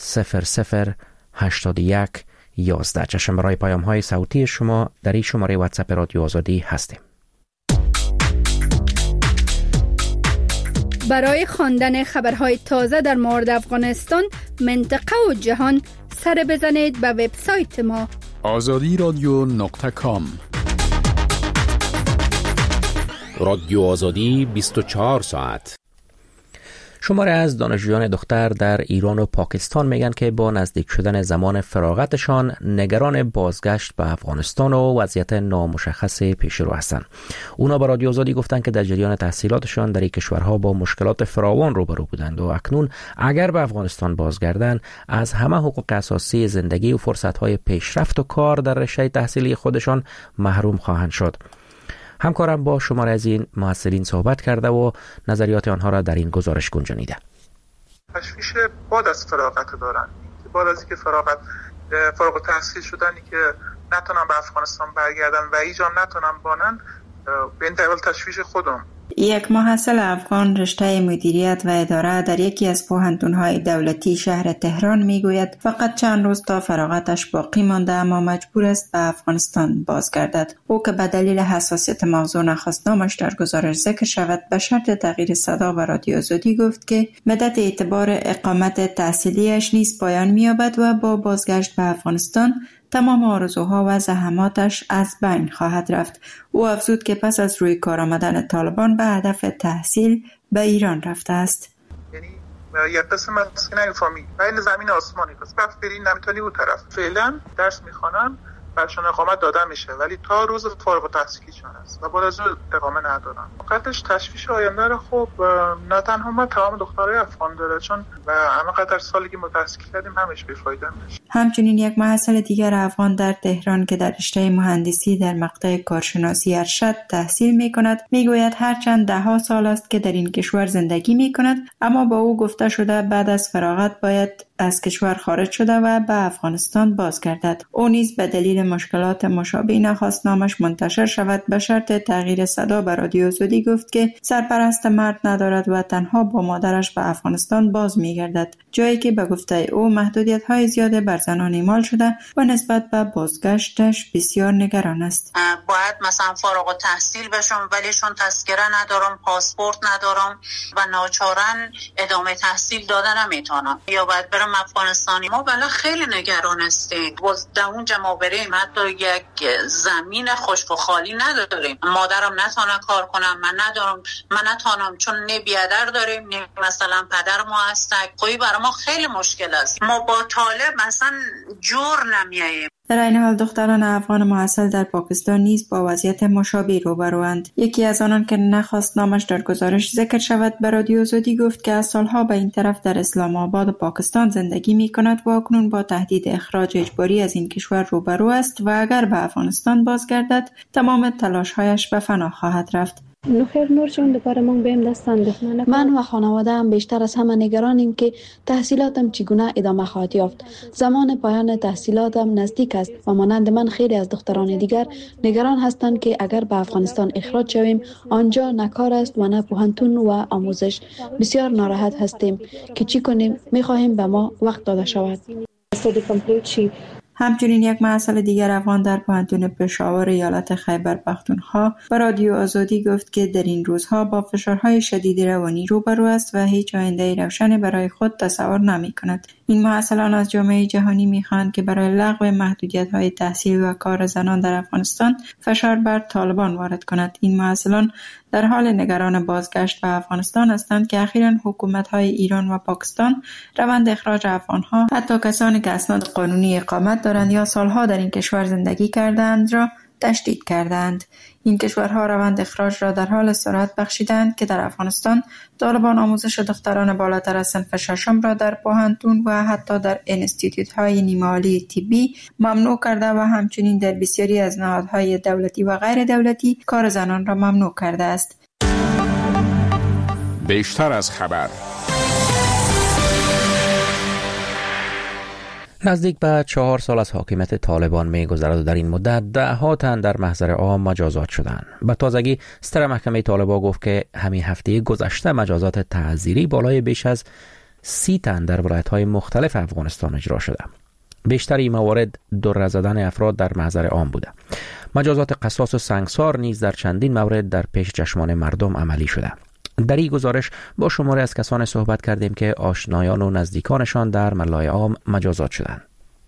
0081 11. چشم برای پیام های صوتی شما در این شماره واتساپ رادیو آزادی هستیم. برای خواندن خبرهای تازه در مورد افغانستان، منطقه و جهان، سر بزنید به وبسایت ما azadiradio.com. رادیو آزادی 24 ساعت. شماره از دانشجویان دختر در ایران و پاکستان میگن که با نزدیک شدن زمان فراغتشان نگران بازگشت به افغانستان و وضعیت نامشخص پیش رو هستند. اونا به رادیو آزادی گفتن که در جریان تحصیلاتشان در این کشورها با مشکلات فراوان روبرو بودند و اکنون اگر به افغانستان بازگردند از همه حقوق اساسی زندگی و فرصت‌های پیشرفت و کار در رشته تحصیلی خودشان محروم خواهند شد. همکارم با شماره از این محصلین صحبت کرده و نظریات آنها را در این گزارش گنجانیده. تشویش بعد از فراغت دارن، بعد از اینکه فارغ التحصیل شدنی که نتونن به افغانستان برگردن و ایجا نتونن بانن، به این دلیل تشویش خودم. یک محصل افغان رشته مدیریت و اداره در یکی از پوهنتون‌های دولتی شهر تهران میگوید فقط چند روز تا فراغتش باقی مانده اما مجبور است به افغانستان بازگردد. او که به دلیل حساسیت موضوع نخواست نامش در گزارش ذکر شود، به شرط تغییر صدا و رادیو آزادی گفت که مدت اعتبار اقامت تحصیلیش نیز پایان می‌یابد و با بازگشت به افغانستان تمام آرزوها و زحماتش از بین خواهد رفت. او افزود که پس از روی کار آمدن طالبان به هدف تحصیل به ایران رفته است. یعنی یک قسم مسکنه فامیل بین زمین و آسمانی است. وقت برین نمیتونی اون طرف. فعلا درس میخوانن، برشون اقامت داده میشه ولی تا روز فارغ التحصیلیشون است و بعد از اون اقامه ندارن. فقطش تشویش آینده رو خب نه تنها ما تمام دخترای افغان داره، چون و همینقدر سالی که ما تحصیل کردیم همش بی‌فایده میشه. همچنین یک محصل دیگر افغان در تهران که در رشته مهندسی در مقطع کارشناسی ارشد تحصیل میکند میگوید هرچند ده‌ها سال است که در این کشور زندگی میکند اما با او گفته شده بعد از فراغت باید از کشور خارج شده و به افغانستان بازگردد. او نیز به دلیل مشکلات مشابه نخواست نامش منتشر شود. به شرط تغییر صدا به رادیو آزادی گفت که سرپرست مرد ندارد و تنها با مادرش به افغانستان باز میگردد، جایی که به گفته او محدودیت‌های زیاد بر زنان اعمال شده و نسبت به بازگشتش بسیار نگران است. باید مثلا فارغ التحصیل بشم ولی چون تذکره ندارم، پاسپورت ندارم و ناچارن ادامه تحصیل دادن نمیتونم یا باید برم افغانستانی. ما بلا خیلی نگران هستیم. باز در اونجا ما بریم حتی یک زمین خشک و خالی نداریم. مادرم نتونه کار کنم، من ندارم، من نتونم چون نه بیادر داریم نه مثلا پدر ما هستک. خویی برای ما خیلی مشکل است. ما با طالب مثلا جور نمیاییم. در این حال دختران افغان محصل در پاکستان نیز با وضعیت مشابه روبروند. یکی از آنان که نخواست نامش در گزارش ذکر شود به رادیو آزادی گفت که از سالها به این طرف در اسلام آباد پاکستان زندگی می کند و اکنون با تهدید اخراج اجباری از این کشور روبرو است و اگر به افغانستان بازگردد تمام تلاش‌هایش به فنا خواهد رفت. نخیر نور جان دوباره من بهم دست انداختن. من و خانواده‌ام بیشتر از همه نگرانیم که تحصیلاتم چگونه ادامه خواهد یافت. زمان پایان تحصیلاتم نزدیک است و مانند من خیلی از دختران دیگر نگران هستند که اگر به افغانستان اخراج شویم آنجا نه کار است و نه پوهنتون و آموزش. بسیار ناراحت هستیم که چی کنیم. می‌خواهیم به ما وقت داده شود. همچنین یک محصل دیگر افغان در پوهنتون پشاور ایالت خیبر پختونخوا به رادیو آزادی گفت که در این روزها با فشارهای شدید روانی روبرو است و هیچ آینده روشنی برای خود تصور نمی‌کند. این محصلان از جامعه جهانی می‌خواهند که برای لغو محدودیت‌های تحصیل و کار زنان در افغانستان فشار بر طالبان وارد کند. این محصلان در حال نگران بازگشت به افغانستان هستند که اخیراً حکومت‌های ایران و پاکستان روند اخراج افغان‌ها، حتی کسانی که اسناد قانونی اقامت دارند یا سالها در این کشور زندگی کردند را تشدید کردند. این کشورها روند اخراج را در حال سرعت بخشیدند که در افغانستان طالبان آموزش دختران بالاتر از صنف ششم را در پوهنتون و حتی در انستیتوت‌های نیمه‌عالی طبی ممنوع کرده و همچنین در بسیاری از نهادهای دولتی و غیر دولتی کار زنان را ممنوع کرده است. بیشتر از خبر. نزدیک به 4 سال از حاکمیت طالبان می‌گذرد و در این مدت ده‌ها تن در محضر عام مجازات شدند. به تازگی صدر محکمه طالبان گفت که همین هفته گذشته مجازات تعزیری بالای بیش از 30 تن در ولایت‌های مختلف افغانستان اجرا شده. بیشتر این موارد دره زدن افراد در محضر عام بوده. مجازات قصاص و سنگسار نیز در چندین مورد در پیش چشمان مردم عملی شده. در این گزارش با شماری از کسان صحبت کردیم که آشنایان و نزدیکانشان در ملای عام مجازات شدند.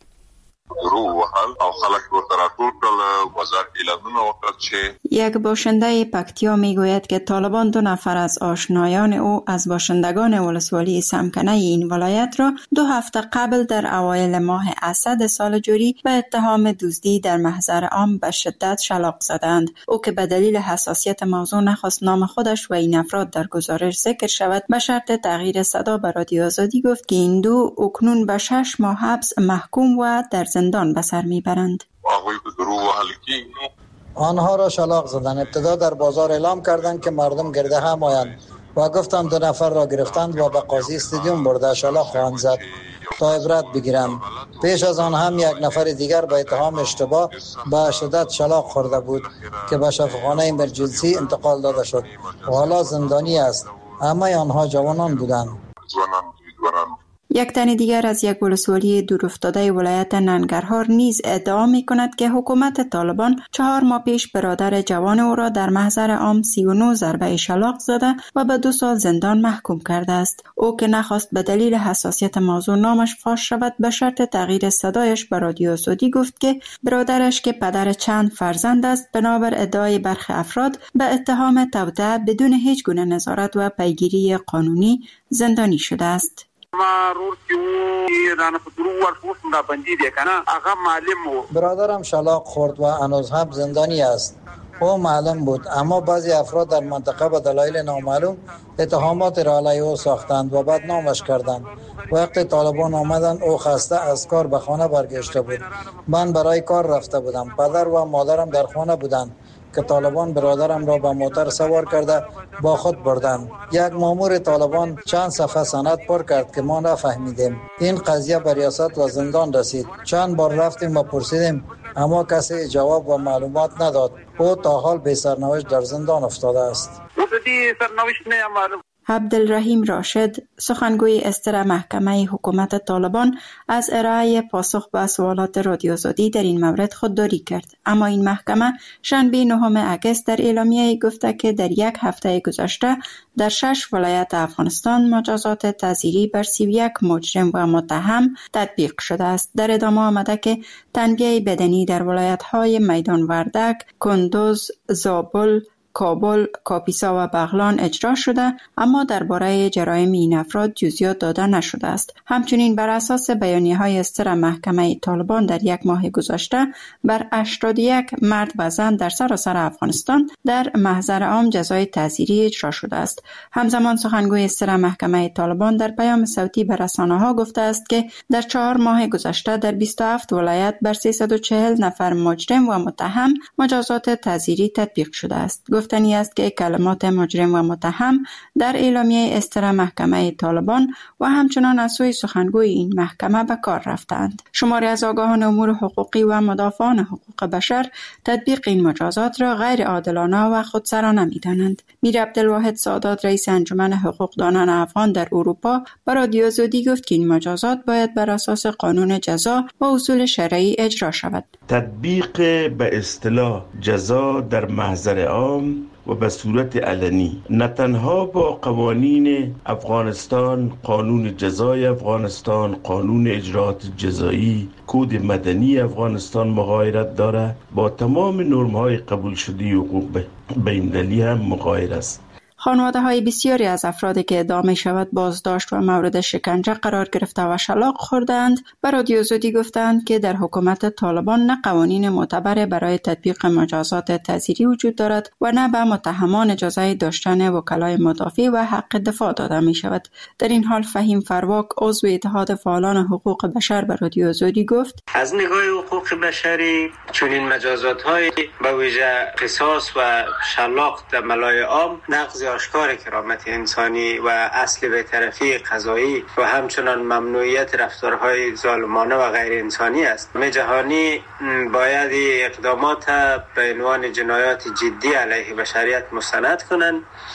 یک باشنده پکتیا میگوید که طالبان 2 نفر از آشنایان او از باشندگان ولسوالی سمکنه این ولایت را 2 هفته قبل در اوایل ماه اسد سال جاری به اتهام دزدی در محضر عام به شدت شلاق زدند. او که به دلیل حساسیت موضوع نخواست نام خودش و این افراد در گزارش ذکر شود، به شرط تغییر صدا به رادیو آزادی گفت که این 2 اکنون به 6 ماه حبس محکوم و در زندان به سر میبرند. آنها را شلاق زدند. ابتدا در بازار اعلام کردند که مردم گرده هم آیند و گفتند 2 نفر را گرفتند و به قاضی استادیوم برده شلاق خواهند زد تا عبرت بگیرند. پیش از آن هم 1 نفر دیگر به اتهام اشتباه به شدت شلاق خورده بود که به شفاخانه امرجنسی انتقال داده شد و حالا زندانی است. همه آنها جوانان بودند. یک تن دیگر از یک ولسوالی دورافتاده ولایت ننگرهار نیز ادعا می کند که حکومت طالبان 4 ماه پیش برادر جوان او را در محضر عام 39 ضربه شلاق زده و به 2 سال زندان محکوم کرده است. او که نخواست به دلیل حساسیت موضوع نامش فاش شود، به شرط تغییر صدایش به رادیو آزادی گفت که برادرش که پدر چند فرزند است، بنابر ادعای برخی افراد به اتهام توطئه بدون هیچ گونه نظارت و پیگیری قانونی زندانی شده است. برادرم شلاق خورد و هنوز هم زندانی است. او معلم بود، اما بعضی افراد در منطقه به دلایل نامعلوم اتهامات را علیه او ساختند و بدنامش کردند. وقتی طالبان آمدند او خسته از کار به خانه برگشته بود. من برای کار رفته بودم. پدر و مادرم در خانه بودند که طالبان برادرم را به موتر سوار کرده با خود بردند. یک مامور طالبان چند صفحه سند پر کرد که ما نفهمیدیم. این قضیه به ریاست و زندان رسید. چند بار رفتیم و پرسیدیم اما کسی جواب و معلومات نداد. او تا حال بی سرنوشت در زندان افتاده است. عبدالرحیم راشد، سخنگوی استر محکمه حکومت طالبان، از ارائه پاسخ به سوالات رادیو آزادی در این مورد خودداری کرد. اما این محکمه شنبه 9 اگست در اعلامیه گفته که در 1 هفته گذشته در 6 ولایت افغانستان مجازات تعزیری بر 31 مجرم و متهم تطبیق شده است. در ادامه آمده که تنبیه بدنی در ولایت‌های میدان وردک، کندوز، زابل، کابل، کاپیسا و بغلان اجرا شده، اما درباره جرایم این افراد جزئیات داده نشده است. همچنین بر اساس بیانیه‌های استر محکمه طالبان در 1 ماه گذشته بر 81 مرد و زن در سراسر افغانستان در محضر عام جزای تعزیری اجرا شده است. همزمان سخنگوی استر محکمه طالبان در پیام صوتی به رسانه‌ها گفته است که در 4 ماه گذشته در 27 ولایت بر 340 نفر مجرم و متهم مجازات تعزیری تطبیق شده است. گفتنی است که کلمات مجرم و متهم در اعلامیه استر محکمه طالبان و همچنان از سوی سخنگوی این محکمه به کار رفتند. شماری از آگاهان امور حقوقی و مدافعان حقوق بشر تطبیق این مجازات را غیر عادلانه و خودسرانه می‌دانند. میر عبدالواحد سادات، رئیس انجمن حقوقدانان افغان در اروپا، به رادیو آزادی گفت که این مجازات باید بر اساس قانون جزا و اصول شرعی اجرا شود. تطبیق به اصطلاح جزا در محضر عام و به صورت علنی نه تنها با قوانین افغانستان، قانون جزای افغانستان، قانون اجراات جزایی، کد مدنی افغانستان مغایرت دارد، با تمام نرم‌های قبول شده حقوق بین‌المللی هم مغایر است. خانواده‌های بسیاری از افرادی که ادعا می‌شود بازداشت و مورد شکنجه قرار گرفته و شلاق خوردند، به رادیو آزادی گفتند که در حکومت طالبان نه قوانین معتبر برای تطبیق مجازات تعزیری وجود دارد و نه به متهمان اجازه داشتن وکلای مدافع و حق دفاع داده می‌شود. در این حال فهیم فرواک، عضو اتحاد فعالان حقوق بشر، به رادیو آزادی گفت: از نگاه حقوق بشری چنین مجازات‌های به ویژه قصاص و شلاق در ملای عام نقض آشکار کرامت انسانی و اصل بی‌طرفی قضایی و همچنان ممنوعیت رفتارهای ظالمانه و غیر انسانی است. جهانی باید اقدامات به عنوان جنایات جدی علیه بشریت مستند کنند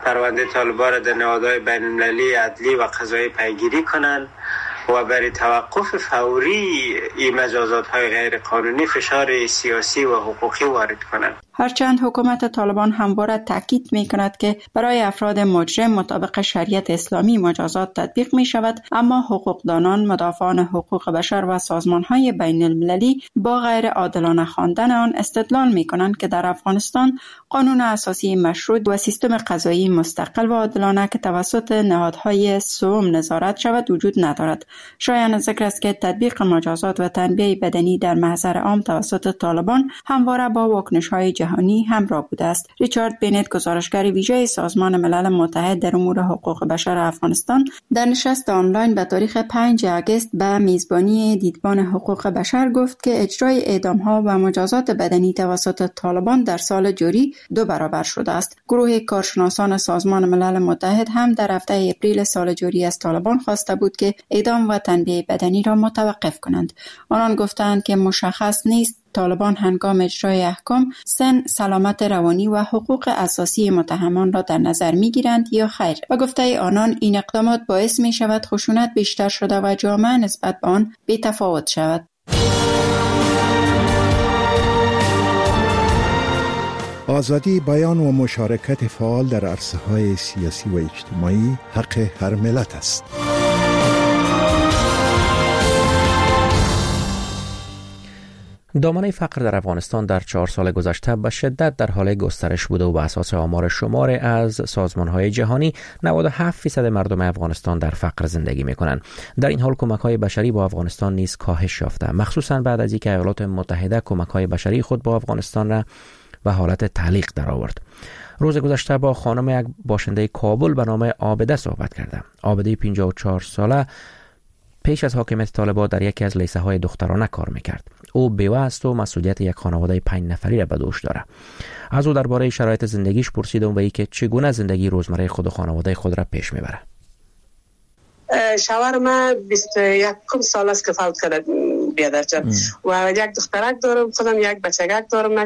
پرونده طالبان را در نهادهای بین‌المللی عدلی و قضایی پیگیری کنند و برای توقف فوری این مجازات‌های غیر قانونی فشار سیاسی و حقوقی وارد کنند. هرچند حکومت طالبان همواره تاکید می‌کند که برای افراد مجرم مطابق شریعت اسلامی مجازات تطبیق می‌شود، اما حقوقدانان، مدافعان حقوق بشر و سازمان‌های بین‌المللی با غیر عادلانه خواندن آن استدلال می‌کنند که در افغانستان قانون اساسی مشروط و سیستم قضایی مستقل و عادلانه که توسط نهادهای سوم نظارت شود وجود ندارد. شایان ذکر است که تطبیق مجازات و تنبیه بدنی در محضر عام توسط طالبان همواره با واکنش‌های جهانی همراه بوده است. ریچارد بنت، گزارشگر ویژه سازمان ملل متحد در امور حقوق بشر افغانستان، در نشست آنلاین به تاریخ 5 آگوست به میزبانی دیدبان حقوق بشر گفت که اجرای اعدام‌ها و مجازات بدنی توسط طالبان در سال جاری 2 برابر شده است. گروه کارشناسان سازمان ملل متحد هم در هفته اپریل سال جاری از طالبان خواسته بود که اعدام و تنبیه بدنی را متوقف کنند. آنان گفتند که مشخص نیست طالبان هنگام اجرای احکام سن، سلامت روانی و حقوق اساسی متهمان را در نظر می‌گیرند یا خیر و گفته آنان این اقدامات باعث می شود خشونت بیشتر شده و جامعه نسبت به آن بی‌تفاوت شود. آزادی بیان و مشارکت فعال در عرصه‌های سیاسی و اجتماعی حق هر ملت است. دامنه فقر در افغانستان در 4 سال گذشته به شدت در حال گسترش بوده و به اساس آمار شمار از سازمان‌های جهانی 97% مردم افغانستان در فقر زندگی می‌کنند. در این حال کمک‌های بشری با افغانستان نیز کاهش یافته، مخصوصاً بعد از اینکه ایالات متحده کمک‌های بشری خود با افغانستان را به حالت تعلیق درآورد. روز گذشته با خانم یک باشنده کابل به نام عابده صحبت کردم. عابده 54 ساله پیش از حاکمیت طالبان در یکی از لیسه‌های دخترانه کار می‌کرد. او بیوه است و مسئولیت یک خانواده 5 نفری را به دوش دارد. از او درباره شرایط زندگیش پرسیدم و اینکه چگونه زندگی روزمره خود و خانواده خود را پیش میبره. شوهر من 21 سال است که فوت کرده بیادر جان و یک دخترک دارم، خودم یک بچگک دارم.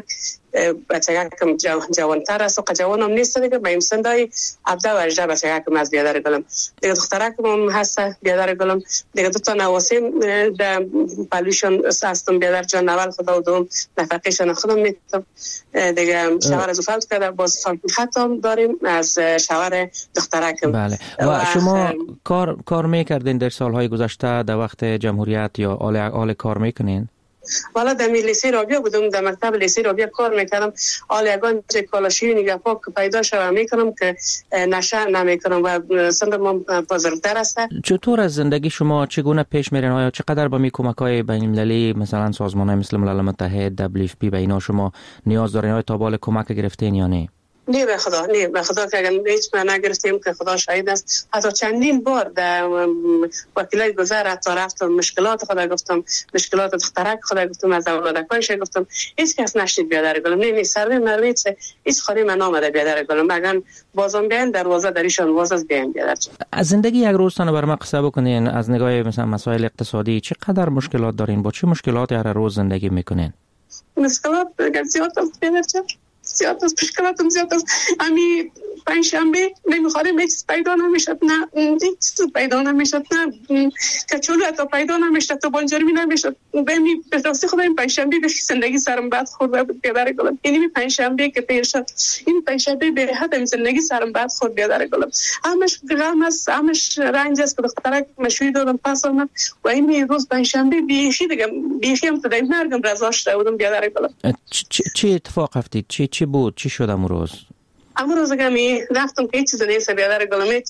بچگکم جوانتر است و جوانم نیست دیگه، به این سندای 17 و 18 بچگکم از بیادر گلم دیگه، دخترکم هم هست بیادر گلم دیگه. 2 تا نواسیم در پلویشون هستم بیادر جان. اول خدا و دوم نفقیشون خودم میتونم دیگه. شوهر از فوت کرده، باز خطم داریم از شوهر دخترکم. بله. و شما کار میکردین در سالهای گذشته در وقت جمهوریت یا آل کار میکنین؟ والا در لیسه رابیا بودم، در مکتب لیسه رابیا کار میکردم. حالا یگان کالاشی نگه پاک پیدا شوم میکنم که نشه نمیکنم و سندم بزرگتر است. چطور از زندگی شما چگونه پیش میرین؟ آیا چقدر با کمک‌های بین‌المللی مثلا سازمان‌های مثل ملل متحد، WFP به اینا شما نیاز دارین؟ آیا تا بال کمک گرفتین یا نه؟ نه به خدا که هیچ ما نگرفتیم که خدا شاهد است. حتی چندین بار در وکیلای گذر حتی رفتم مشکلات خدا گفتم، مشکلات دخترک خدا گفتم، از اولادکایش گفتم، هیچ کس نشنید بیادر گلم. نه سروی مرویت هیچ خالی من آمده بیادر گلم. اگر بازم بیان دروازه دریشان واز از بیان بیادر. از زندگی یک روزتان بر ما قصه بکنین. از نگاه مثلا مسائل اقتصادی چقدر مشکلات دارین؟ با چه مشکلاتی هر روز زندگی میکنین؟ مشکلات زیاد است بیادر. زیاد است، مشکلاتم زیاد است. امی پنجشنبه نمیخوریم، هیچ پیدا نمیشد، نه هیچ پیدا نمیشد، نه کچولو حتی پیدا نمیشد، تو بانجرمی نمیشد. بمی به راستی خدا این پنجشنبه به زندگی سرم بد خورده بود بیادر گلم. این پنجشنبه که تیر شد، این پنجشنبه به حد زندگی سرم بد خورد بیادر گلم. همش غم است، همش رنج است که دخترک مشوی دادم پس آمد و این روز پنجشنبه بیخی دیگه بیخی هم تا مرگم رضا شده بودم بیادر گلم. چه اتفاق افتاد؟ چی بود؟ چی شد امروز؟ امروز گمی رفتم که هیچ چیز نیست بیادر گلمیت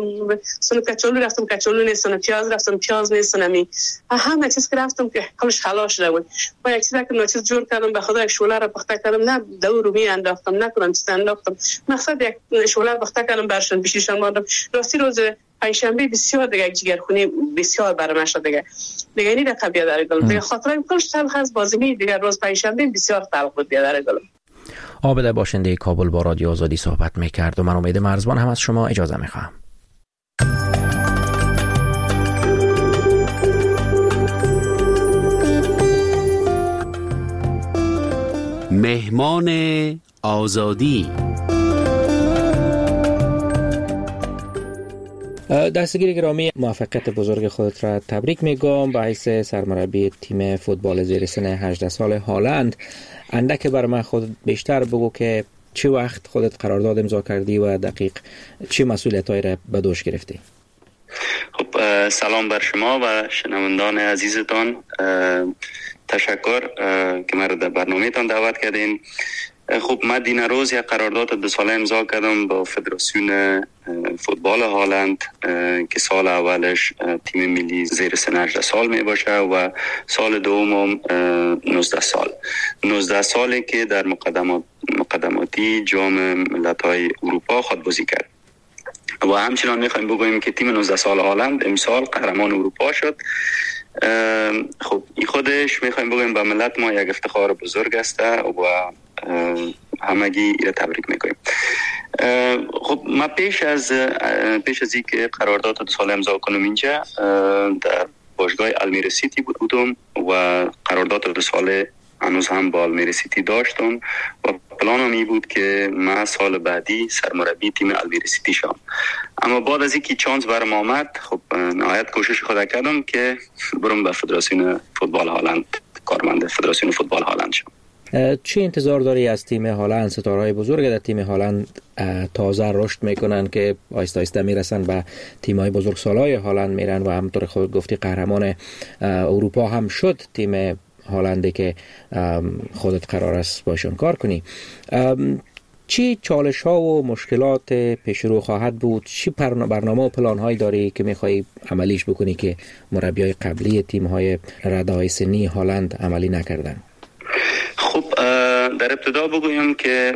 سن کچولو رفتم کچولو نیست، سن پیاز رفتم پیاز نیست، نمی همه چیز که رفتم که کلش خلاص شده بود. با یک چیزی که نوچیز جور کردم به خدا یک شوله را پخته کردم، نه دور رو می انداختم، نکنم چیز انداختم، مقصد یک شوله پخته کردم برشون بشیشان ماندم. راستی روز پنجشنبه بسیار دیگه جگرخونی بسیار برام شد دیگه اینی رقم بیادر گلم دیگه. خاطرم کلش تلخ از بازمی دیگه. روز پنجشنبه بسیار تلخ بود بیادر گلم. عابده باشنده کابل با رادیو آزادی صحبت میکرد و من امید مرزبان هم از شما اجازه میخواهم. مهمان آزادی. دستگیر گرامی، موفقیت بزرگ خودت را تبریک میگم به حیث سرمربی تیم فوتبال زیر سن 18 سال هالند. اندک بر من خود بیشتر بگو که چه وقت خودت قرارداد امضا کردی و دقیق چه مسئولیتایی را به دوش گرفتی؟ خب سلام بر شما و شنوندان عزیزتان. تشکر که مرا در برنامه‌تان دعوت کردین. خب من دین روز یک قرارداد 2 ساله امضا کردم با فدراسیون فوتبال هالند که سال اولش تیم ملی زیر سن 18 سال می باشه و سال دوم 19 ساله که در مقدماتی جام ملت‌های اروپا خود بازی کرد. و همچنان میخوایم بگوییم که تیم 19 سال هالند امسال قهرمان اروپا شد. خب این خودش میخوایم بگوییم به ملت ما یک افتخار بزرگ است و همگی را تبریک میکنیم. خب ما پیش از اینکه قرارداد 2 ساله امضا کنم اینجا در باشگاه المیرا سیتی بودم و قرارداد 2 ساله هنوز هم با المیرا سیتی داشتم و پلانم این بود که من سال بعدی سرمربی تیم المیرا سیتی شدم. اما بعد از اینکه چانس برام آمد، خب نهایت کوشش خود کردم که برم به فدراسیون فوتبال هالند، کارمند فدراسیون فوتبال هالند شدم. چی انتظار داری از تیم هالند؟ ستاره‌های بزرگ در تیم هالند تازه رشد میکنن که آهسته آهسته میرسن به تیم‌های بزرگسالای هالند میرن و همونطور خود گفتی قهرمان اروپا هم شد تیم هالندی که خودت قرار است باشون کار کنی. چی چالش ها و مشکلات پیش رو خواهد بود؟ چی برنامه و پلان هایی داری که میخوایی عملیش بکنی که مربیای قبلی تیم های رده های سنی هالند عملی نکردن؟ خب در ابتدا بگویم که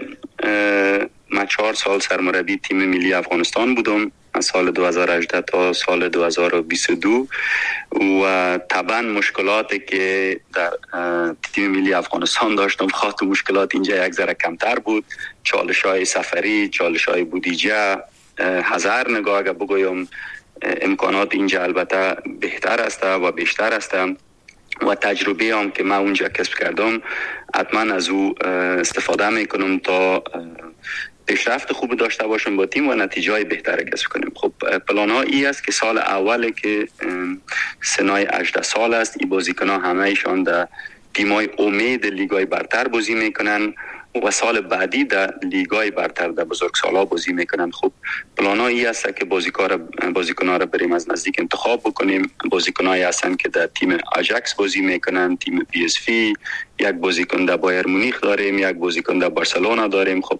من 4 سال سرمربی تیم ملی افغانستان بودم، از سال 2018 تا سال 2022 و طبعا مشکلاتی که در تیم ملی افغانستان داشتم خاطر مشکلات اینجا یک ذره کمتر بود. چالش‌های سفری، چالش‌های بودجه، هزار نگاه اگر بگویم امکانات اینجا البته بهتر است و بیشتر است و تجربه هم که من اونجا کسب کردم حتما از او استفاده میکنم تا پیشرفت خوب داشته باشیم با تیم و نتیجه بهتر کسب کنیم. خب پلان ها ای است که سال اوله که سنای 18 سال است، این بازیکن ها همه ایشان در تیمای امید لیگای برتر بازی میکنن و سال بعدی در لیگای برتر در بزرگسالا بازی میکنن. خب پلان ها ای است که بازیکن ها را بریم از نزدیک انتخاب بکنیم. بازیکن هایی هستن که در تیم آژاکس بازی میکنن، تیم پی اس وی، یک بازیکن در بایر مونیخ داریم، یک بازیکن در بارسلونا داریم. خب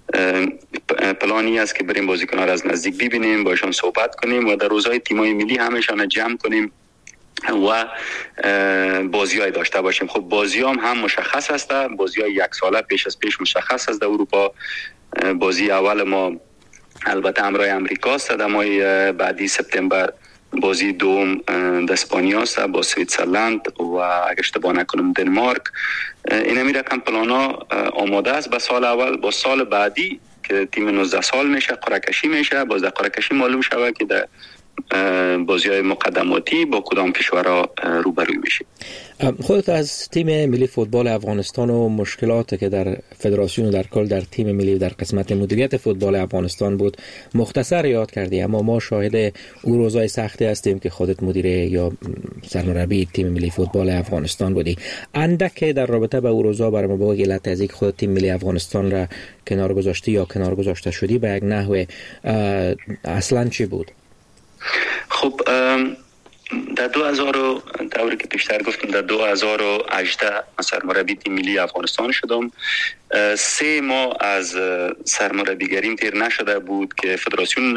پلانی است که بریم بازیکن ها را از نزدیک ببینیم، باشون صحبت کنیم و در روزهای تیمای ملی همشان جمع کنیم و بازی‌های داشته باشیم. خب بازی‌ها هم مشخص است، بازی‌های 1 ساله پیش مشخص است در اروپا. بازی اول ما البته همراه امریکا است، در ماه بعدی سپتامبر بازی دوم در اسپانیا است با سوئیسرلند و اگه اشتباه نکنم دنمارک. این می رقم پلانا آماده است به سال اول. با سال بعدی که تیم 19 سال میشه قرعه کشی میشه، باز در قرعه کشی معلوم شود که در بازی‌های مقدماتی با کدام کشورها روبروی میشه. خودت از تیم ملی فوتبال افغانستان و مشکلاتی که در فدراسیون و در کل در تیم ملی در قسمت مدیریت فوتبال افغانستان بود مختصر یاد کردی، اما ما شاهد اون روزهای سختی هستیم که خودت مدیر یا سرمربی تیم ملی فوتبال افغانستان بودی. اندک در رابطه با اون روزها برام بگو علت از اینکه خودت تیم ملی افغانستان را کنار گذاشتی یا کنار گذاشته شدی به یک نحو اصلا چی بود؟ خب در 2000 طوری که پیشتر گفتم در 2018 سرمربی تیم ملی افغانستان شدم. 3 ماه از سرمربیگریم تیر نشده بود که فدراسیون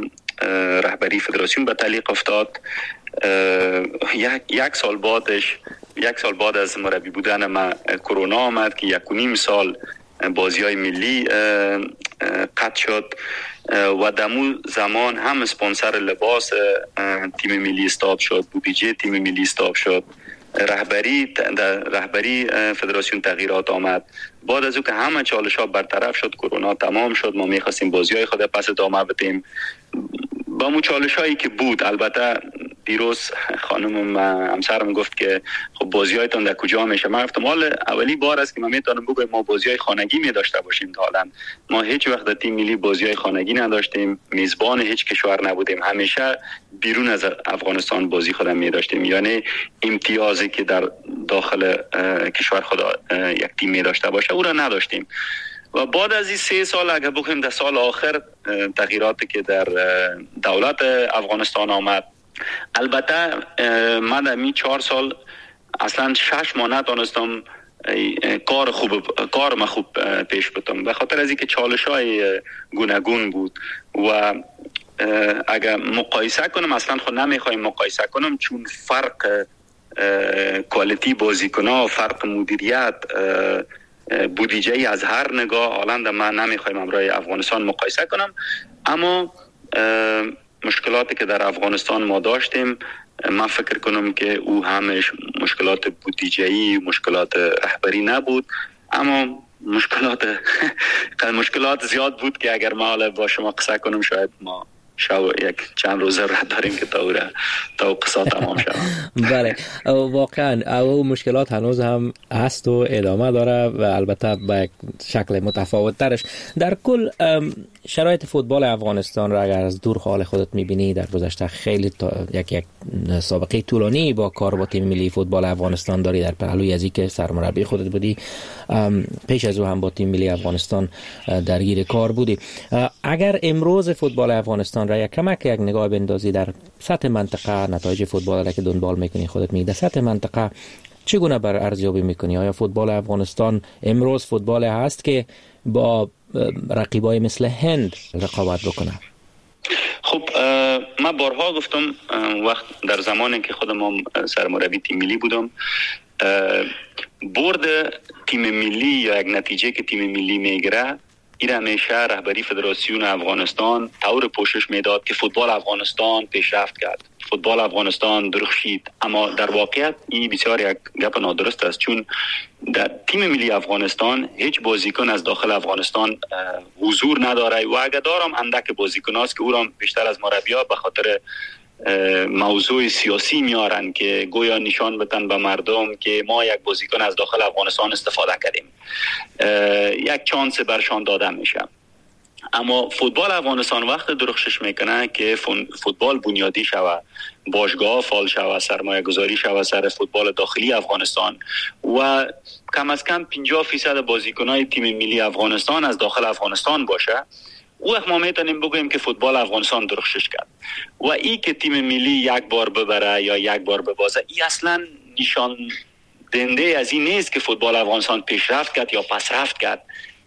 رهبری فدراسیون به تعلیق افتاد. یک سال بعد از مربی بودن من کرونا آمد که 1.5 سال بازی‌های ملی قطع شد و دمو زمان هم اسپانسر لباس تیم ملی استاپ شد، بودجه تیم ملی استاپ شد، رهبری فدراسیون تغییرات آمد. بعد از او که همه چالش‌ها برطرف شد، کرونا تمام شد، ما می‌خواستیم بازی‌های خود پس ادامه بدیم. با مو چالش‌هایی که بود، البته دیروز خانمم همسرم گفت که خب بازی‌هایتون در کجا میشه؟ من گفتم حالا اولی بار است که من میتونم بگم ما بازی‌های خانگی می داشته باشیم. حالا ما هیچ وقت در تیم ملی بازی‌های خانگی نداشتیم، میزبان هیچ کشور نبودیم، همیشه بیرون از افغانستان بازی خودم می داشتیم. یعنی امتیازی که در داخل کشور خود یک تیم می داشته باشه او را نداشتیم. و بعد از این 3 سال اگر بخویم در سال آخر تغییراتی که در دولت افغانستان آمد، البته من در این 4 سال اصلا 6 ماه نتونستم کار ما خوب پیش بتم، به خاطر از اینکه چالش‌های گوناگون بود و اگر مقایسه کنم اصلا خود نمیخوایم مقایسه کنم، چون فرق کوالیتی بازیکن‌ها، فرق مدیریت، بودجه از هر نگاه حالا من نمیخوایم امروی افغانستان مقایسه کنم، اما مشکلاتی که در افغانستان ما داشتیم من فکر کنم که او همش مشکلات بودجه‌ای، مشکلات رهبری نبود، اما مشکلات زیاد بود که اگر ما با شما قصه کنم شاید ما یک چند روزه راه داریم که تا قصه تمام شود. بله واقعا او مشکلات هنوز هم هست و ادامه داره و البته به شکل متفاوت ترش. در کل شرایط فوتبال افغانستان را اگر از دور حال خودت میبینی، در گذشته خیلی یک سابقه طولانی با کار با تیم ملی فوتبال افغانستان داری، در پهلوی از اینکه سرمربی خودت بودی، پیش از او هم با تیم ملی افغانستان درگیر کار بودی. اگر امروز فوتبال افغانستان را یک نگاه بندازی در سطح منطقه، نتایج فوتبال را که دنبال میکنی خودت در سطح منطقه چگونه بر ارزیابی میکنی؟ آیا فوتبال افغانستان امروز فوتبال هست که با رقیبای مثل هند رقابت بکنه؟ خب من بارها گفتم وقت در زمانی که خودم سرمربی تیم ملی بودم، برد تیم ملی یا یک نتیجه که تیم ملی میگیره این همیشه رهبری فدراسیون افغانستان طور پوشش میداد که فوتبال افغانستان پیشرفت کرد، فوتبال افغانستان درخشید. اما در واقعیت این بسیار یک گپ نادرست است، چون در تیم ملی افغانستان هیچ بازیکن از داخل افغانستان حضور نداره و اگر دارم اندک بازیکن است که او را بیشتر از مربی‌ها به خاطر موضوع سیاسی میارن که گویا نشان بدن به مردم که ما یک بازیکن از داخل افغانستان استفاده کردیم، یک چانس برشان داده میشه. اما فوتبال افغانستان وقت درخشش میکنه که فوتبال بنیادی شود، باشگاه فعال شود، سرمایه گذاری شود سر فوتبال داخلی افغانستان و کم از کم 50% بازیکنای تیم ملی افغانستان از داخل افغانستان باشه، او ما میتونیم بگوییم که فوتبال افغانستان درخشش کرد. و این که تیم ملی یک بار ببره یا یک بار ببازه، این اصلا نشان دهنده از این نیست که فوتبال افغانستان پیشرفت کرد یا پسرفت کرد.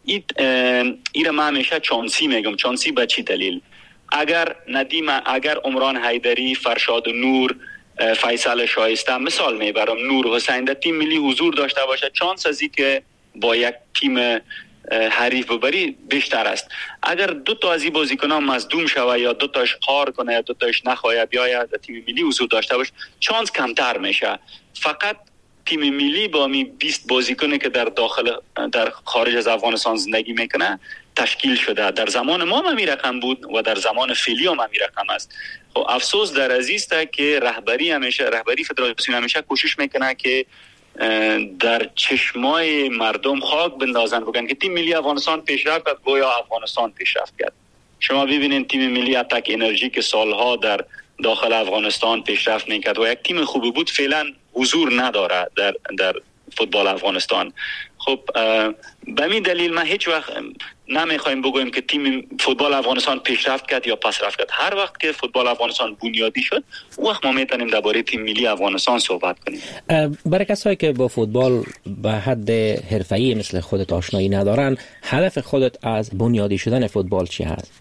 این ما همیشه چانسی میگم. چانسی به چی دلیل؟ اگر اگر عمران حیدری، فرشاد نور، فیصل شایسته، مثال میبرم، نور حسین در تیم ملی حضور داشته باشه، چانس از این که با یک تیم حریف ببری بیشتر است. اگر دو تا از این بازیکن‌ها مصدوم شوه یا دو تاش قهر کنه یا دو تاش نخواهد بیاید در تیم ملی حضور داشته باشه، چانس کمتر میشه. فقط تیم ملی با می 20 بازیکنی که در خارج از افغانستان زندگی میکنه تشکیل شده. در زمان ما هم این رقم بود و در زمان فعلی هم این رقم است. خب افسوس در ازیسته که رهبری فدراسیون همیشه کوشش میکنه که در چشمای مردم خاک بندازن، بگن که تیم ملی افغانستان پیشرفت کرد، گویا افغانستان پیشرفت کرد. شما ببینید تیم ملی اتک انرژی که سالها در داخل افغانستان پیشرفت میکرد و یک تیم خوبی بود، فعلا حضور نداره در فوتبال افغانستان. خب به این دلیل ما هیچ وقت نمیخوایم بگویم که تیم فوتبال افغانستان پیشرفت کرد یا پسرفت کرد. هر وقت که فوتبال افغانستان بنیادی شد، اون وقت ما میتونیم درباره تیم ملی افغانستان صحبت کنیم. برای کسایی که با فوتبال به حد حرفه‌ای مثل خودت آشنایی ندارن، هدف خودت از بنیادی شدن فوتبال چی هست؟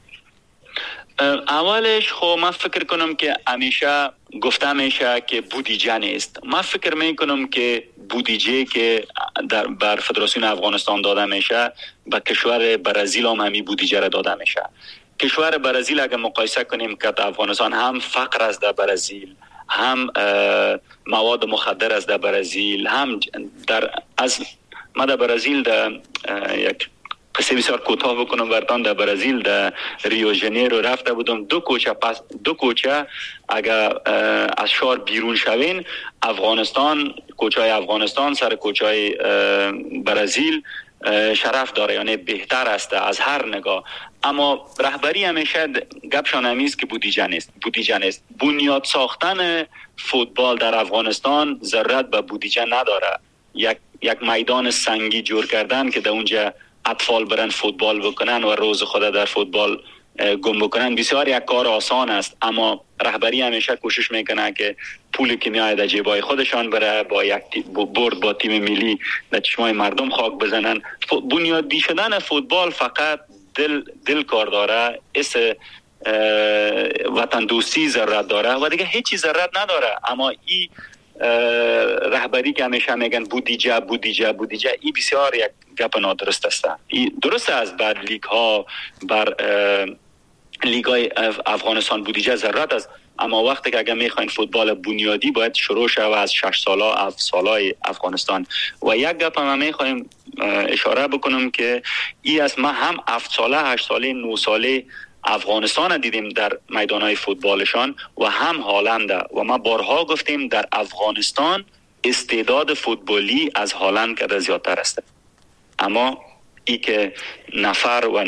اولش خب من فکر کنم که همیشه گفته میشه که بودجه نیست. من فکر میکنم که بودجه که بر فدراسیون افغانستان داده میشه، به کشور برزیل هم همین بودجه را داده میشه. کشور برزیل اگر مقایسه کنیم که افغانستان هم فقر است در برزیل، هم مواد مخدر است در برزیل، هم در برزیل در یک قصه بسیار کوتاه بکنم براتون. در برزیل در ریو ژانیرو رفته بودم، دو کوچه اگر از شهر بیرون شوین، افغانستان، کوچه‌های افغانستان سر کوچه‌های برزیل شرف داره، یعنی بهتر است از هر نگاه. اما رهبری همیشه گپشان همیست که بودجه نیست. بنیاد ساختن فوتبال در افغانستان ضرورت به بودجه نداره. یک میدان سنگی جور کردن که در اونجا اطفال برن فوتبال بکنن و روز خود در فوتبال گم بکنن بسیار یک کار آسان است، اما رهبری همیشه کوشش میکنه که پولی که میاد در جیبای خودشان بره با یک برد با تیم ملی در چشمای مردم خاک بزنن. بنیادی شدن فوتبال فقط دل کار داره، وطن دوستی ضرورت داره و دیگه هیچی ضرورت نداره. اما این رهبری که همیشه میگن بودجه این بسیار یک گپ نادرست است. درست است بر لیگ ها، بر لیگ های افغانستان بودجه ضرورت است، اما وقتی که اگر میخواین فوتبال بنیادی باید شروع شود از 6 ساله 7 ساله افغانستان. و یک گپ هم میخوایم اشاره بکنم که ما هم 7 ساله 8 ساله 9 ساله افغانستان دیدیم در میدانهای فوتبالشان و هم هالند، و ما بارها گفتیم در افغانستان استعداد فوتبالی از هالند که زیادتر است. اما ای که نفر و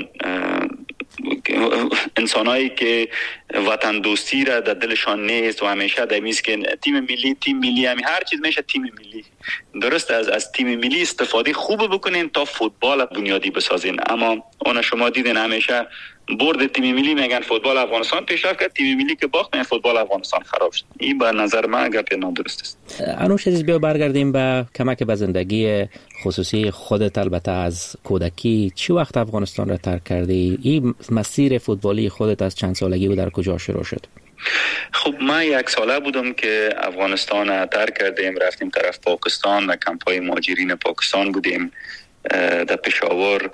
انسانایی که وطن دوستی را در دلشان نیست و همیشه دمیست که تیم ملی همی هر چیز میشه تیم ملی. درست از تیم ملی استفاده خوب بکنین تا فوتبال بنیادی بسازین، اما اون شما دیدین همیشه برد تیم ملی میگن فوتبال افغانستان پیشرفت کرد، تیم ملی که باخت میگن فوتبال افغانستان خراب شد. این به نظر من گپ نادرست است. انوش عزیز، بیا برگردیم به کمک به زندگی خصوصی خودت. البته از کودکی چی وقت افغانستان را ترک کردی؟ این مسیر فوتبالی خودت از چند سالگی و در کجا شروع شد؟ خب من 1 ساله بودم که افغانستان را ترک کردیم، رفتیم طرف پاکستان، در کمپای مهاجرین پاکستان بودیم. در پشاور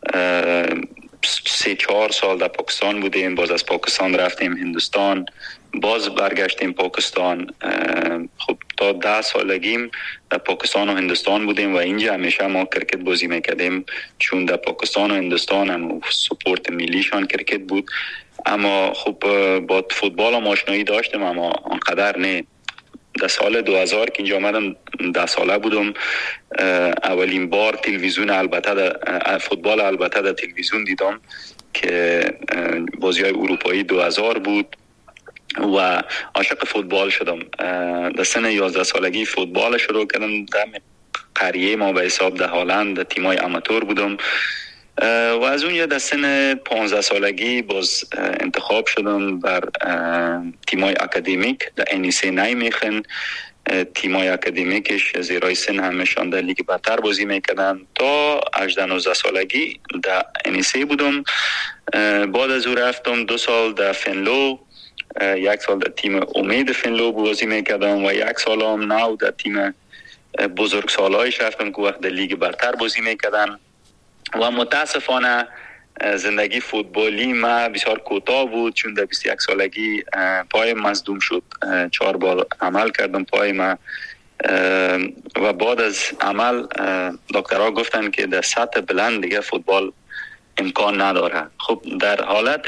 3-4 سال در پاکستان بودیم، باز از پاکستان رفتیم هندوستان، باز برگشتیم پاکستان. خب تا 10 سالگیم در پاکستان و هندوستان بودیم و اینجا همیشه ما کرکت بازی میکردیم، چون در پاکستان و هندوستان هم سپورت ملیشان کرکت بود. اما خب با فوتبال هم آشنایی داشتم، اما آنقدر نه. در سال 2000 که اینجا آمدم 10 ساله بودم، اولین بار تلویزیون فوتبال البته در تلویزیون دیدم که بازی‌های اروپایی 2000 بود و عاشق فوتبال شدم. در سن 11 سالگی فوتبال شروع کردم. در قریه ما به حساب در هالند در تیم‌های آماتور بودم و از اونجا در سن 15 سالگی باز انتخاب شدم بر تیمای اکادمیک در انیسه نیمیخن. تیمای اکادمیکش زیرای سن همشان در لیگ برتر بازی میکردن. تا 18-19 سالگی در انیسه بودم. بعد از او رفتم 2 سال در فنلو، 1 سال در تیم امید فنلو بازی میکردم و 1 سال هم نو در تیم بزرگ سالایش رفتم که وقت در لیگ برتر بازی میکردن. و متاسفانه زندگی فوتبالی ما بسیار کوتاه بود، چون در 21 سالگی پای مصدوم شد. 4 بار عمل کردم پای ما و بعد از عمل دکترها گفتن که در سطح بلند دیگه فوتبال امکان نداره. خب در حالت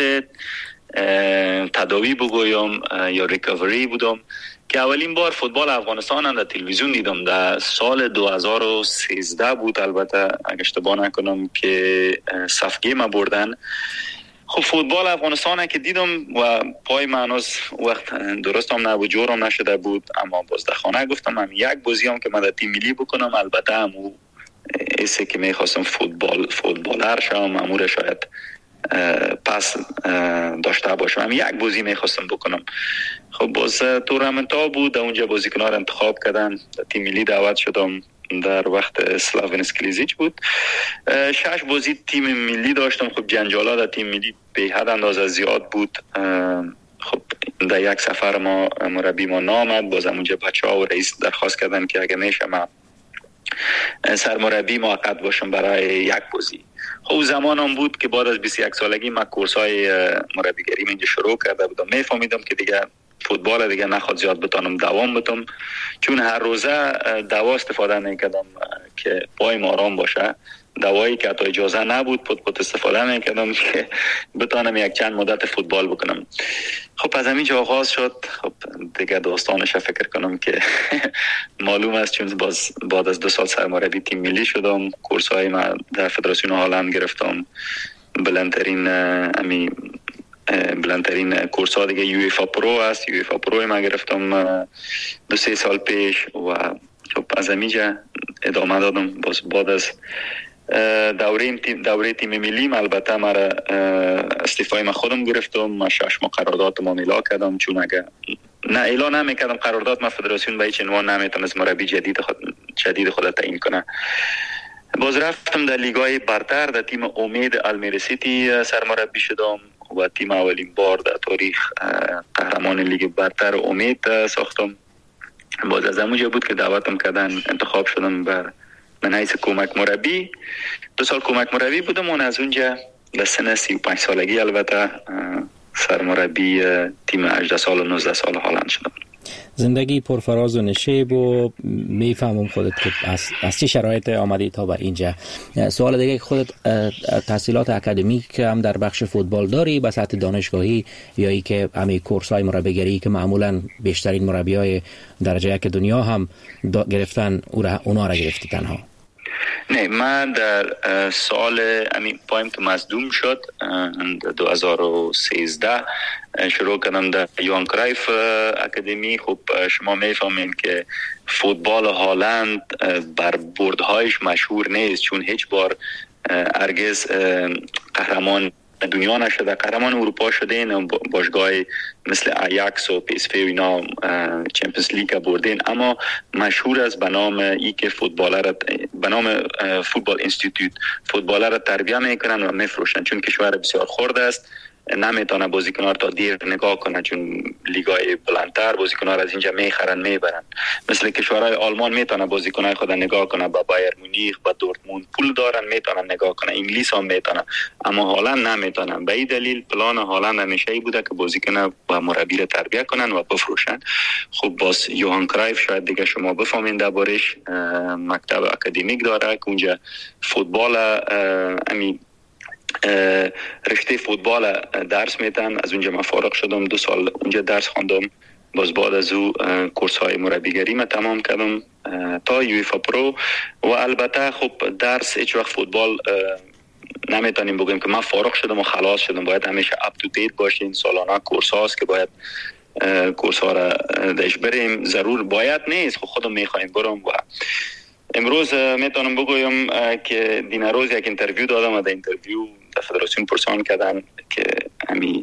تداوی بگویم یا ریکاوری بودم که اولین بار فوتبال افغانستان در تلویزیون دیدم. در سال 2013 بود البته اگه اشتباه نکنم که صفگی ما بردن. خب فوتبال افغانستان که دیدم و پای معنوز وقت درست هم نبود، جورم نشده بود، اما باز در خانه گفتم هم یک بازی هم که من در تیم ملی بکنم. البته همو ایسه که میخواستم فوتبالر شم، امور شاید پس داشته باشم، هم یک بازی میخواستم بکنم. خب باز تورنمنت ها بود، در اونجا بازیکنار انتخاب کردن، در تیم ملی دعوت شدم. در وقت سلاوین اسکلیزیچ بود. 6 بازی تیم ملی داشتم. خب جنجالا در تیم ملی به حد اندازه زیاد بود. خب در یک سفر ما مربی ما نامد، باز اونجا بچه‌ها و رئیس درخواست کردن که اگه میشه من سرمربی موقت باشم برای یک بازی. خب زمان هم بود که بعد از 21 سالگی من کورس‌های مربیگری اینجا شروع کرده بودم. میفهمیدم که دیگه فوتبال دیگه نخواد زیاد بتونم دوام بدم، چون هر روزه دوا استفاده میکردم که پایم آرام باشه. دوایی که حتی اجازه نبود پت استفاده میکردم که بتونم یک چند مدت فوتبال بکنم. خب از همین جا آغاز شد. خب دیگه داستانش فکر کنم که معلوم است، چون بعد از 2 سال سرمربی تیم ملی شدم. کورس های من در فدراسیون هلند گرفتم، بلندترین کورس ها دیگه یو اف پرو است. یو اف پرو ما گرفتم 2-3 سال پیش و خب از همین جا ادامه دادم. بعد از دوره تیم ملی البته مرا استعفای من خودم گرفتم. من 6 ماه قرارداد ما اعلام کردم، چون اگه نه اعلام نمیکردم قرارداد ما فدراسیون به هیچ عنوان نمیتونست مربی جدید خود تعیین کنه. باز رفتم در لیگای برتر، در تیم امید المیری سیتی سرمربی شدم و تیم اولین بار در تاریخ قهرمان لیگ برتر امید ساختم. باز از اونجا بود که دعوتم کردن، انتخاب شدم بر من حیث کمک مربی. 2 سال کمک مربی بودم و از اونجا در سن 35 سالگی البته سرمربی تیم 18 سال و 19 سال هلند شدم. زندگی پرفراز و نشیب و میفهمم خودت که از چه شرایط آمدی تا به اینجا. سوال دیگه که خودت تحصیلات اکادمیک هم در بخش فوتبال داری به سطح دانشگاهی یا ای که همه کورس های مربیگری که معمولا بیشترین مربیای درجه یک دنیا هم گرفتن اونا را گرفتی تنها؟ نه، من در سال پایم که مصدوم شد 2013 شروع کردم در یوهان کرایف اکادمی. خب شما میفهمین که فوتبال هلند بر بردهایش مشهور نیست، چون هیچ بار هرگز قهرمان دنیا نشده. قهرمان اروپا شده این باشگاه مثل آیاکس و پی اس وی و اینا چمپیونز لیگ بردین، اما مشهور است به نام ای که به نام فوتبال اینستیتوت فوتبالر را تربیت میکنن و میفروشن، چون کشور بسیار خرد است، نمیتونه بازیکن‌ها تا دیر نگاه کنه، چون لیگای بلندتر بازیکن‌ها از اینجا میخرن میبرن. مثل کشورهای آلمان میتونه بازیکن‌های خود نگاه کنه، با بایر مونیخ با دورتموند پول دارن میتونن نگاه کنه، انگلیس هم میتونه، اما هلند نمیتونن. به این دلیل پلان هلند همیشه ای بوده که بازیکن و مربی را تربیت کنن و بفروشن. خب باز یوهان کرایف شاید دیگه شما بفهمین دربارش، مکتب اکادمیک داره که اونجا فوتبال رشته فوتبال درس میدن. از اونجا من فارغ شدم، 2 سال اونجا درس خواندم. باز بعد از او کورس های مربیگری من تمام کردم تا یو اف پرو. و البته خب درس هیچ وقت فوتبال نمیتونیم بگیم که من فارغ شدم و خلاص شدم. باید همیشه اپ تو دیت باشین. سالانه کورس هاست که باید کورس ها را داشت بریم. ضرور باید نیست، خودم میخوایم برم. و امروز میتونم بگویم که دینا روز یک اینترویو دادم و در اینترویو در فدراسیون پرسان کردن که امی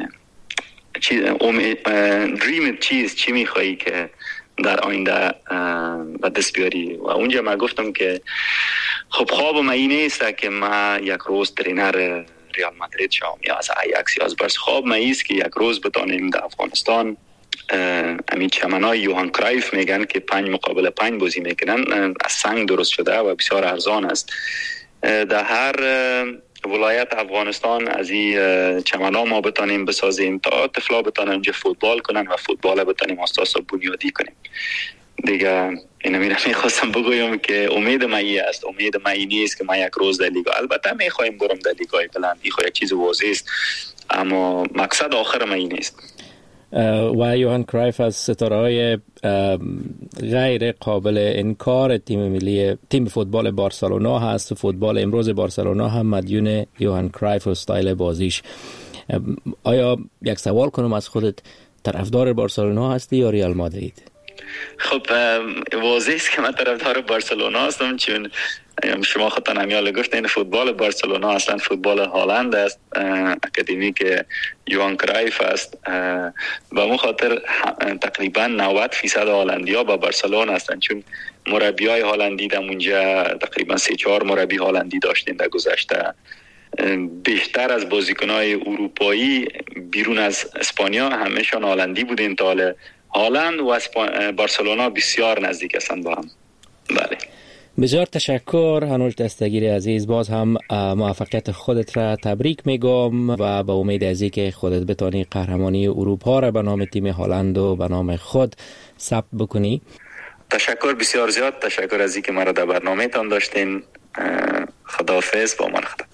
دریم چی میخوایی که در آینده به دست بیاری. و اونجا من گفتم که خب خوابم این نیست که من یک روز ترینر ریال مادرید شوم یا از آیاکس یا از بارسا. خواب من است که یک روز بتونیم در افغانستان همین چمنای یوهان کرایف میگن که 5 مقابل 5 بازی میکنن، از سنگ درست شده و بسیار ارزان است. در هر ولایت افغانستان از این چمنا ما بتانیم بسازیم تا طفلا بتانن اینجا فوتبال کنن و فوتبال بتانیم اساس بنیادی کنیم. دیگه اینا میخواستم بگویم که امید من است، امید من نیست که من یک روز در لیگا، البته میخوایم برم در لیگای بلند، این یک چیز واضح است، اما مقصد آخر من نیست. و یوهان کرایف از ستاره‌های غیر قابل انکار تیم فوتبال بارسلونا هست. فوتبال امروز بارسلونا هم مدیون یوهان کرایف و استایل بازیش. آیا یک سوال کنم از خودت، طرفدار بارسلونا هستی یا ریال مادرید؟ خب واضح است که من طرفدار بارسلونا هستم، چون شما خودتان همیال گفت این فوتبال بارسلونا اصلا فوتبال هلند است، اکادمی که یوهان کرایف است. و اون خاطر تقریبا 90% هلندی‌ها با بارسلونا هستند، چون مربیای هلندی در اونجا تقریبا 3-4 مربی هلندی داشتین در گذشته. بیشتر از بازیکن‌های اروپایی بیرون از اسپانیا همه‌شان هلندی بودن. تا هلند و بارسلونا بسیار نزدیک هستند با هم. بله. بسیار تشکر هنوش دستگیر عزیز. باز هم موفقیت خودت را تبریک میگم و به امید از اینکه خودت بتانی قهرمانی اروپا را به نام تیم هلند و به نام خود ثبت بکنی. تشکر بسیار زیاد. تشکر از اینکه مرا در برنامه تان داشتین. خداحافظ. با امان خدا.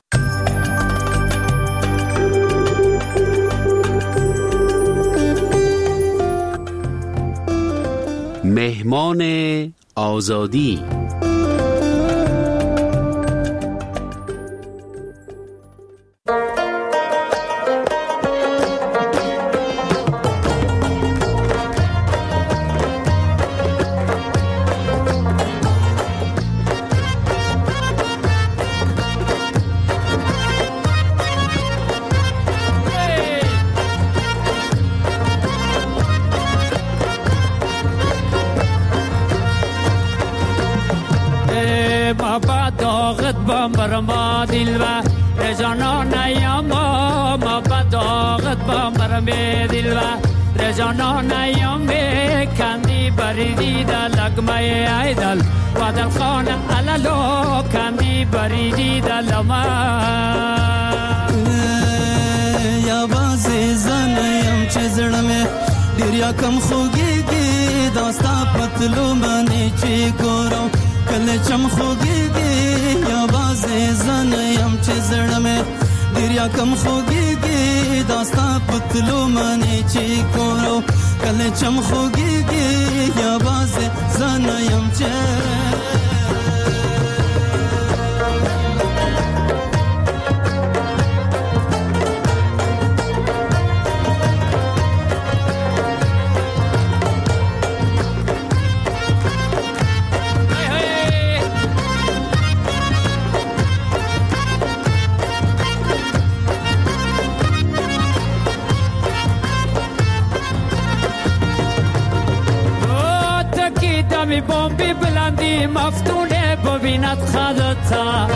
مهمان آزادی. برما دل و رجانان ایام ما بداغت با مرم دل و رجانان ایام کندی بریدی در لگمه ایدل و در خانه علالو کندی بریدی در لما یا بازی زنیم چه زرمه دریا کم خوگیگی داستا پتلو منی چی کرو کل چم خوگیگی یا بازی زنیم چه زرمه دریا کم خوگیگی داستا پتلو منی چی کرو کل چم خوگیگی یا بازی زنیم چه می بمبی بلندی مفتونه ببیند خدتا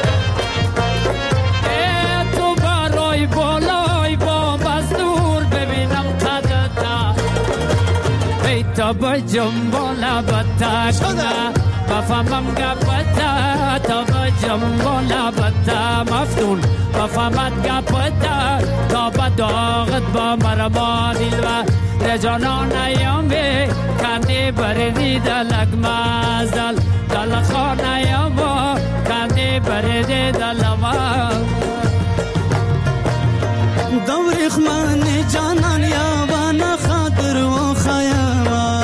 تو برای بالای بمب از دور ببینم خدتا ای تا با جنبالا بتا کنه بفهمم گپتا تا با جنبالا بتا مفتون بفهمت گپتا تا با داغت با مرما دل و رجانان ایامه کندی بردی دلک مازل دل خانه یاما کندی بردی دلما دوریخ من جانان یابان خاطر و خیاما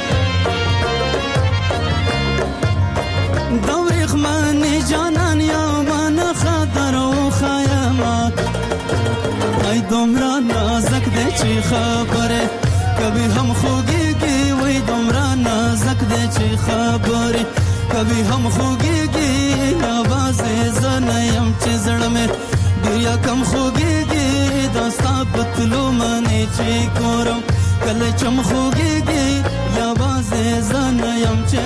دوریخ من جانان یابان خاطر و خیاما ای دمرا نازک ده چی خبره کبھی ہم خوگیگی وی دمرا نازک دے چی خبری کبھی ہم خوگیگی آواز زنیم چی زڑ میں دیا کم خوگیگی داستا پتلو منی چی کورم کل چم خوگیگی آواز زنیم چی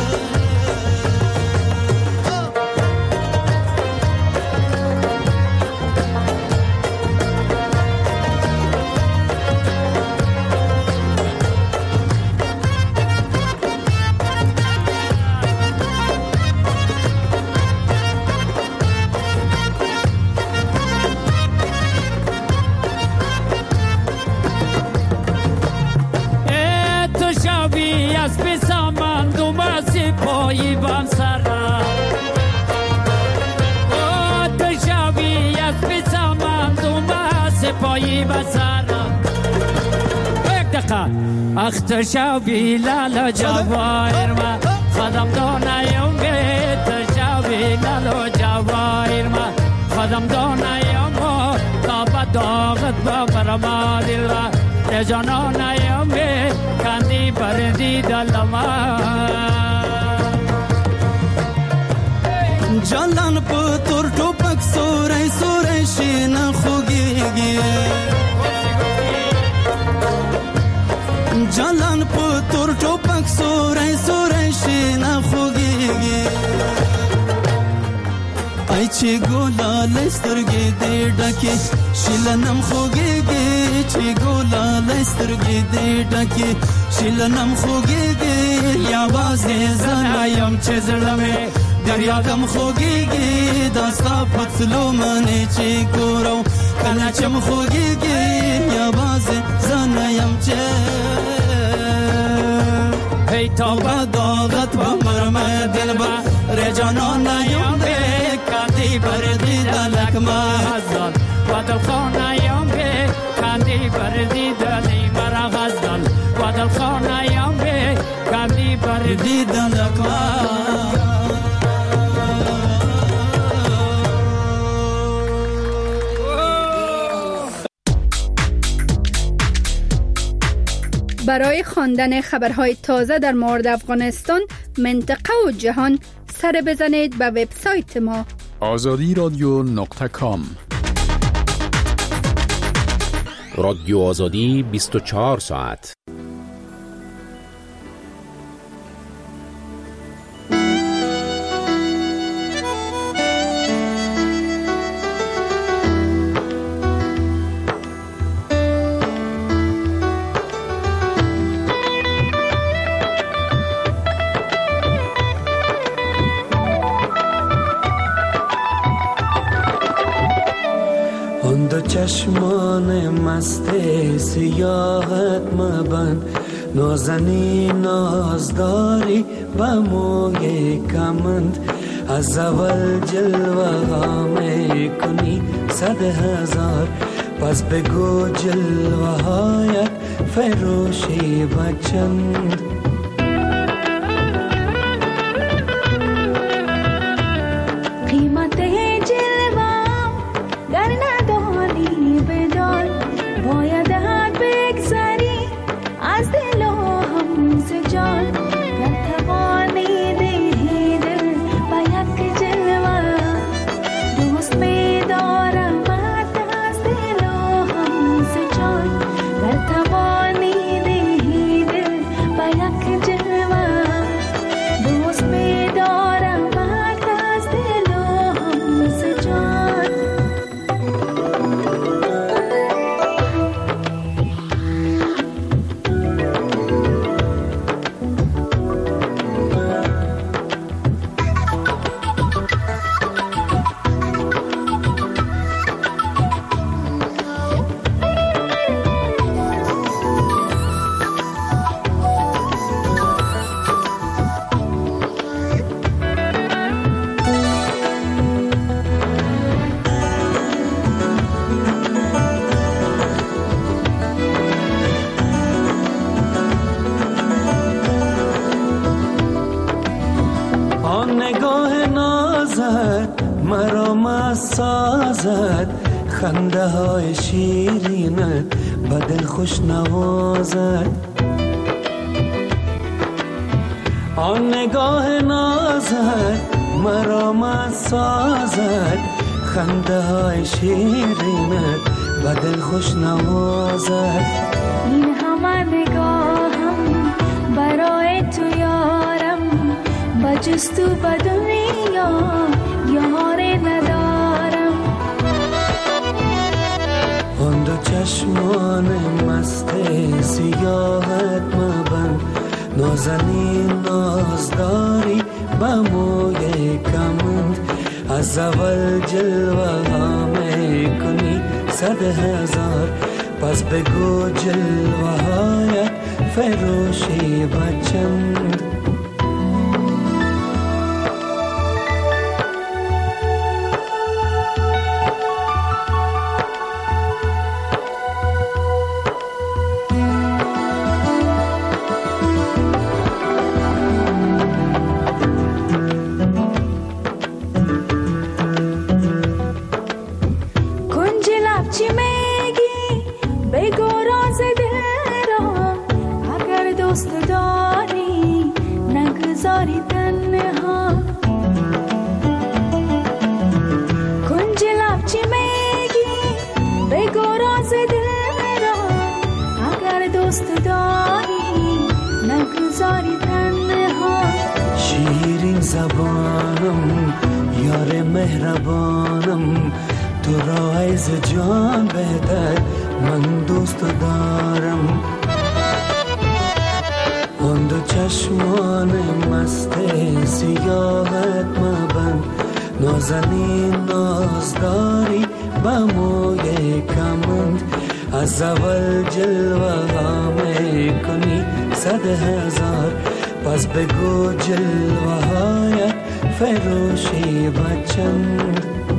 پایی بام سرا او تشاوی از بیسامان دوما سپایی با سرا یک دقیقه اخ تشاوی لالا جواهر ما خدم دانایم به تشاوی لالا جواهر ما خدم دانایم تا با داغت با برما دل را رجانانایم به کندی بردی دلما جلان پتر ټوپک سورای سورای شین خوګيږي جلان پتر ټوپک سورای سورای شین خوګيږي ای چې ګولا لسترګې دې ډکه شلنم خوګيږي چې ګولا لسترګې دې ډکه شلنم خوګيږي یا وازه زنا نیم چه زلمه دریادم خوگیگی دستا پتلو منی چی کورو کنچم خوگیگی یا باز زنیم چه هی توبه داغت با مرمه دل با رجانا نیم به کندی بردی دلک مهزدان و دل خانیم به کندی بردی دلی مرا غزدان و دل خانیم به کندی بردی دلک مهزدان. برای خواندن خبرهای تازه در مورد افغانستان، منطقه و جهان سر بزنید به وبسایت ما azadiradyo.com. رادیو آزادی 24 ساعت. چشمان مست سیاحت مبند نازنی نازداری با موی کمند از اول جلوه ها می کنی 100,000 پس بگو جلوه هایت فروشی بچند خنده های شیرینه بدل خوش نوازد آن نگاه نازد مرا مست سازد خنده های شیرینه بدل خوش نوازد این همه نگاهم برای تو یارم بجز تو به دنیا یار ندارم آن دو چشمان مست سیاحت مبند نازنین نازداری با موی کمند از اول جلوه ها می کنی 100,000 پس بگو جلوه هایت فروشی بچند شیرین زبانم یار مهربانم تو را از جان بهتر من دوست دارم آن دو چشمان من مست سیاحت مبند نازنین نازداری با موی کمند از اول جلوه ها میکنی 100,000 پس بگو جلوه هایت فروشی بچند